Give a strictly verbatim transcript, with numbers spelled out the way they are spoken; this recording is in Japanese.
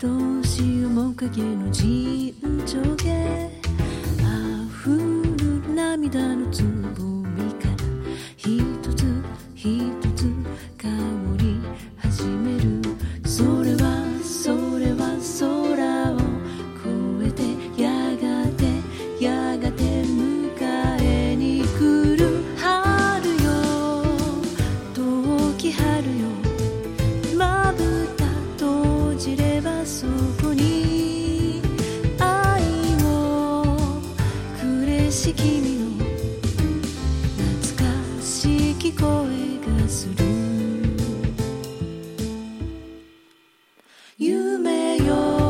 どうしようも影の陣上下溢る涙のつぼみから一つ一つ香り始める。それはそれは空を越えてやがてやがて迎えに来る春よ遠き春よまぶた閉じればそこに愛をくれし君の懐かしき声がする。夢よ